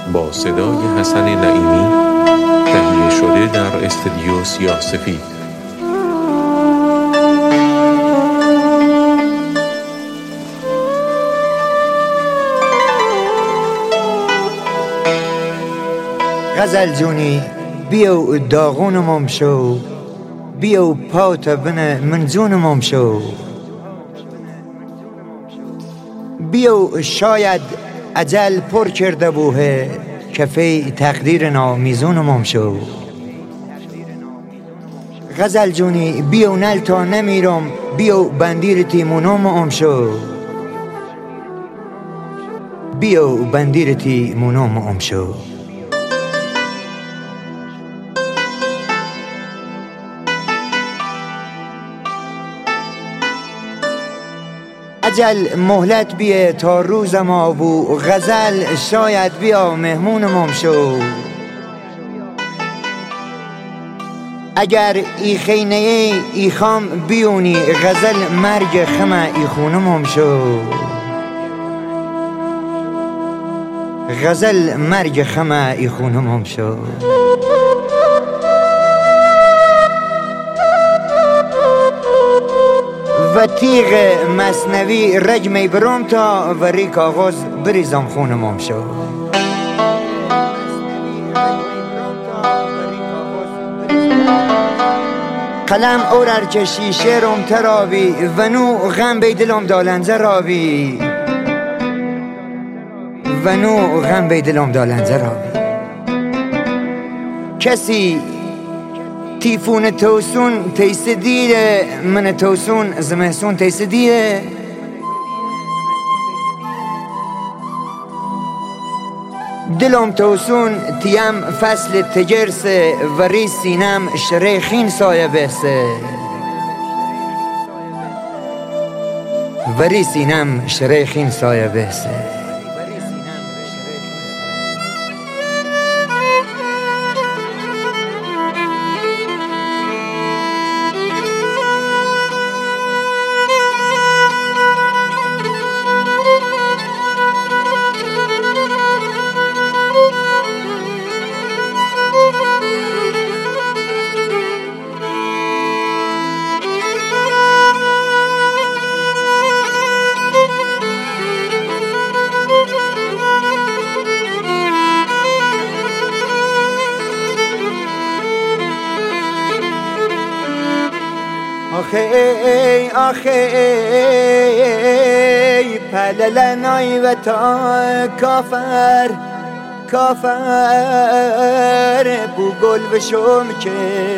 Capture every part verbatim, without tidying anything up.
با صدای حسن نعیمی تهیه شده در استودیو سیاه‌سفید. غزل جونی بیو داغونمم شو، بیو پاوت بنه منزونمم شو، بیو شاید اجل پر کرده بوه کفی تقدیر نامیزونمم شو. غزل جونی بیو نل تا نمیرم، بیو بندیر تیمونم شو، بیو بندیر تیمونم شو. اجل مهلت بیه تا روز ما بو، غزل شاید بیا مهمونمم شو. اگر ای خینه ای خام بیونی، غزل مرگ خمه ای خونمم شو. غزل مرگ خمه ای خونمم شو. و تیغ مصنوی رجمی برام تا وری کاغذ بریزم خونمم شو. قلم اورر کشی شعرم ترابی، و نو غم بی دلم دالنزه رابی، و نو غم بی دلم دالنزه رابی. کسی تیفون توسون تیس دیره، من توسون زمهسون تیس دیره. دلم توسون تیم فصل تجرسه، وری سینم شریخین سایه بسه، وری سینم شریخین سایه بسه. آخه ای آخه ای پللنای و تا کافر کافر بو گل بشم که.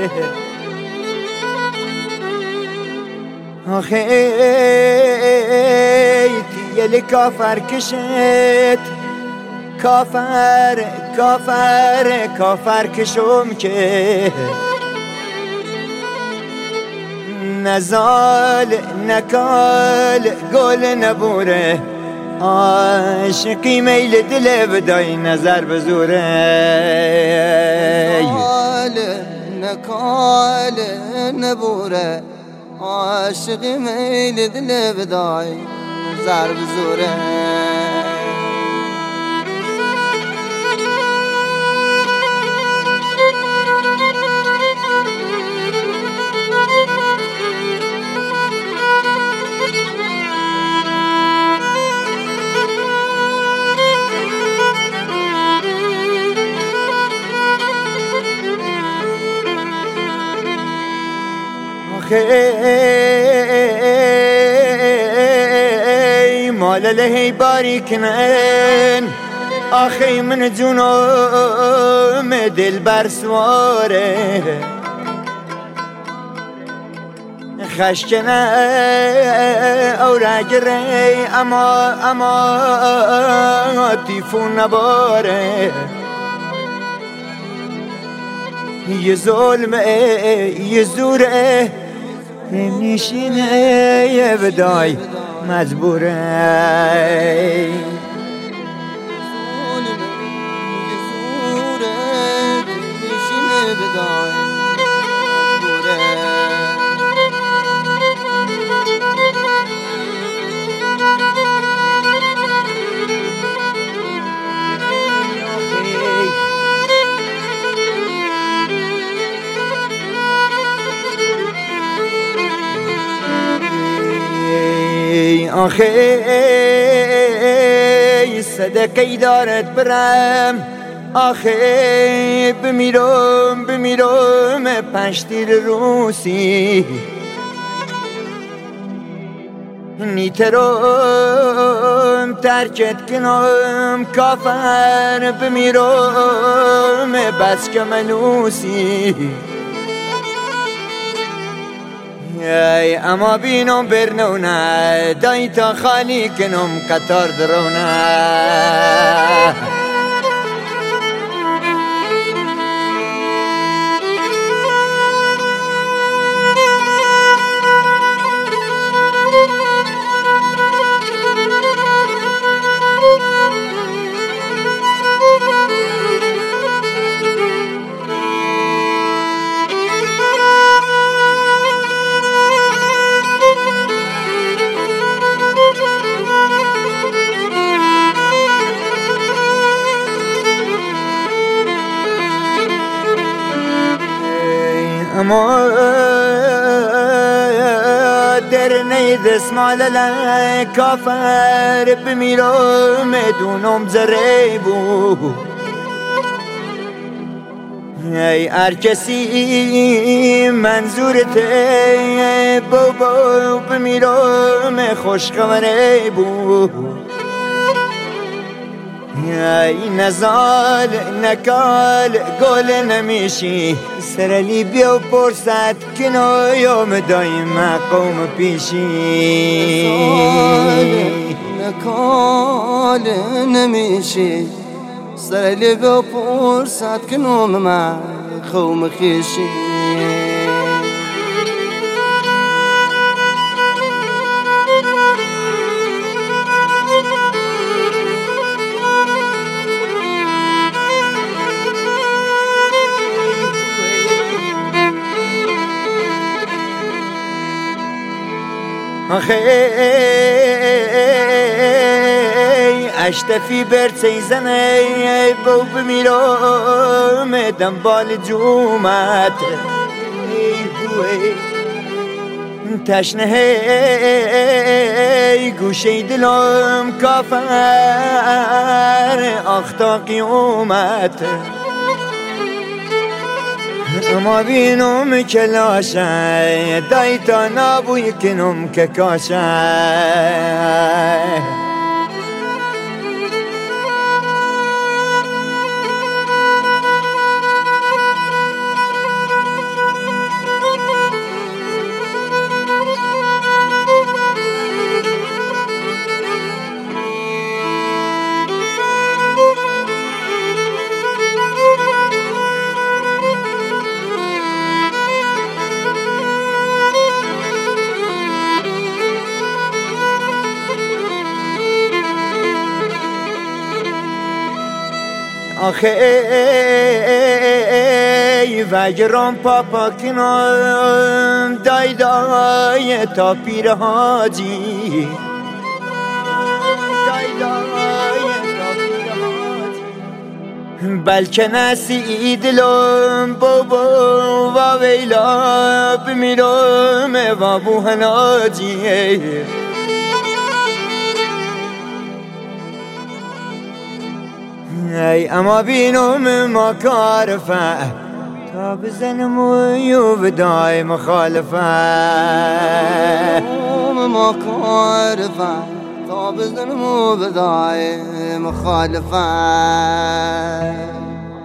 آخه ای تیل کافر کشت، کافر کافر کافر کشم که. نزال نکال گل نبوره، عاشقی میل دل بدای نظر بزوره. نزال نکال نبوره، عاشقی میل دل بدای نظر بزوره. ای مال لهی باریکنن، آخی من جونم دل برسواره. خشکنه او رگره اما اما تیفون نباره. یه ظلمه یه زوره نشینه یه بدای مجبوره. آخه صدقی دارد برم، آخه بمیرم بمیرم پنج تیر روسی، نیترم ترکت کنم کافر بمیرم بس که ملوسی. ای اما بینم برنونه دای تا خالی کنم قطار درونه. اما در نید اسمال کافر بمیرم دونم زریبو. ای هر کسی منظورته بابا بمیرم خوش خبره بو. ای نزال نکال گل نمیشی سرلی بیا پرسد کنو یوم دایم قوم پیشی. نکال نمیشی سرلی بیا پرسد کنو من قوم خیشی. آخه اشتفی برچه زنه بو بمیرم دنبال جومت. تشنه گوشه دلم کافر آختا قیومت. اما بینم که لاشه دای تا نابوی کنم که کاشه. آخه وگرام پاپا کنم دای دای تا پیر حاجی. دای دای تا پیر حاجی بلکه نسی دلم بابا و ویلا بمیرم و بوهناجی. ای اما بینم ما کارفه تا بزنم و یو بدای مخالفه. ما کارفه تا بزنم و بدای مخالفه.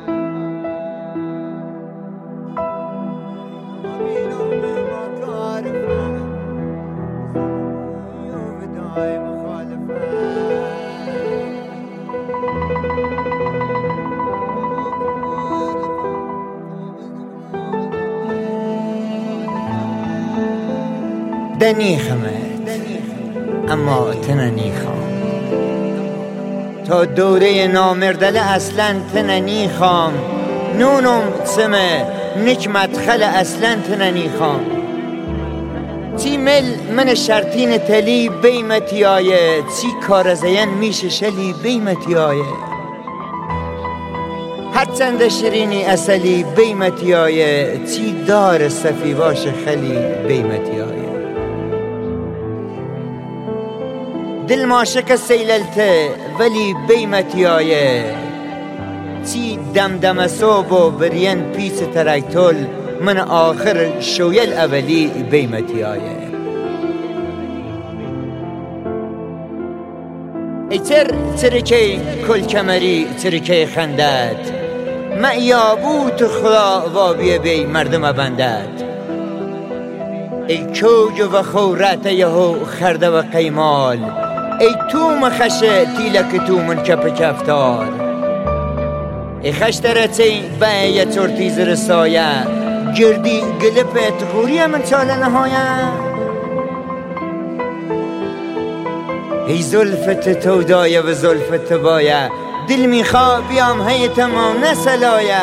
دنی خمت اما تننی خام تا دوره نامردل اصلا تننی خام. نونم سمه نکمت خل اصلا تننی خام. تی مل من شرطین تلی بیمتی آیه تی کارزین میشه شلی بیمتی آیه. حدسند شیرینی اصلی بیمتی آیه تی دار صفی باش خلی بیمتی آیه. دل ماشک سیللته ولی بیمتیایه چی دمدم صوب و برین پیس ترکتول من آخر شویل اولی بیمتیایه ای تر ترکی کل کمری ترکی خندد معیابوت خدا وابیه بی مردم بندد ای کوج و خورت یهو خرده و قیمال ای تو مخشه تیلک تو من کپ کفتار ای خشترتی بایه تورتیز رسایه گردی گلپت غوری من چاله نهایه ای زلفت تو دایه و زلفت بایه دل میخوا بیام هی تمام نسلایه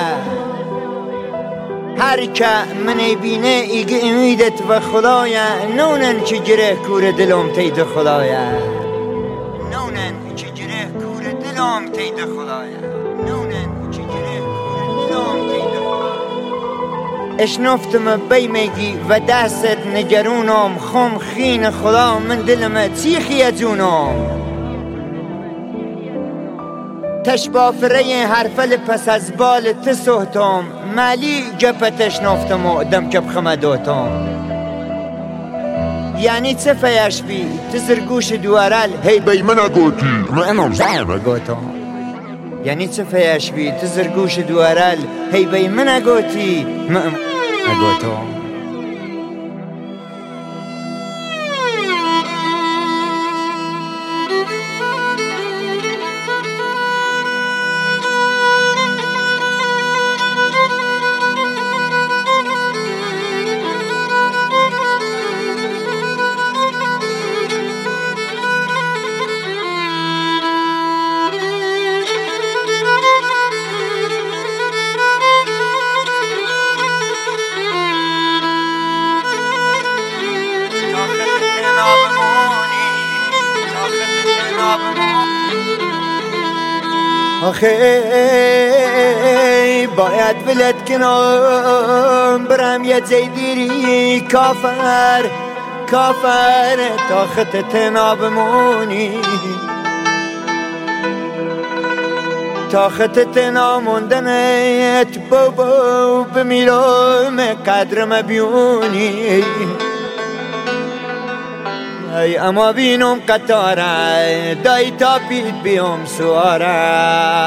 هر که منی بینه ایگ امیدت و خدایه نونن چه گره کور دلم تید خدایه نونن چه گره کور دلم تید خدایه نونن چه گره کور دلم تید خدایه اشنفتم بی میگی و دستت نگرونم خم خین خدا من دلم تیخی جونم تشبافره حرفل پس از بال تسوتم مالی گپتش نفتم و دم کب خمدوتم یعنی چه فیش بی تزرگوش دوارل هی بی منو گوتی منم زعب گوتم یعنی چه فیش بی تزرگوش دوارل هی بی منو گوتی منم گوتم آخی باید ولد کنم برم یه جیدیری کافر کافر تا خطت نابمونی تا خطت ناموندنت بابا بمیرم قدرم بیونی ای اما بینم قطاره دای تا پید بیام سواره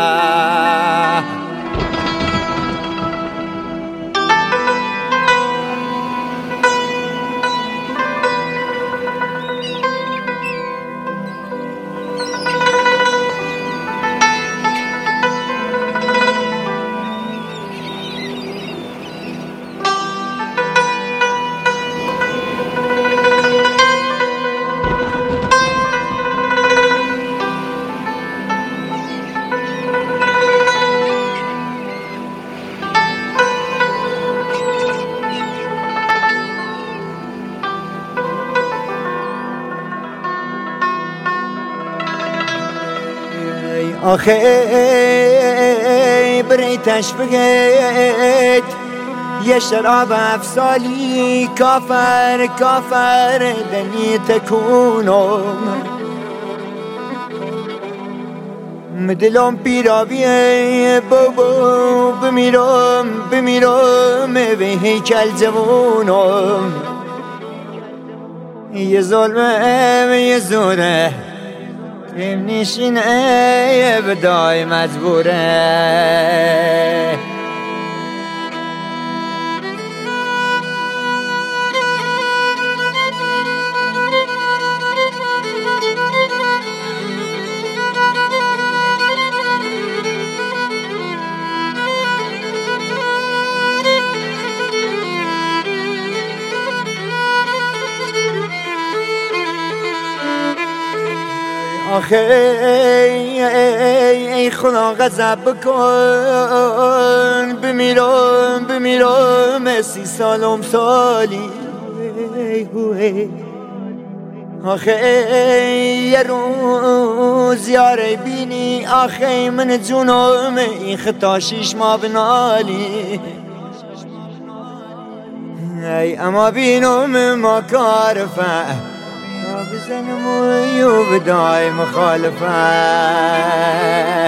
آخه بریتش بگید یه شراب افسالی کافر کافر دنی تکونم مدلم پیراویه بابا بمیرم بمیرم به هیکل جوونم یه ظلمه یه زوره ام نیشین ای بدای مجبوره آخه ای, ای, ای خدا غضب بکن بمیرم بمیرم سی سالم سالی آخه ای یه روز یاره بینی آخه من جونم این خطا شیش ما بنالی ای اما بینم ما کار فهم بزنم و بدای مخالفت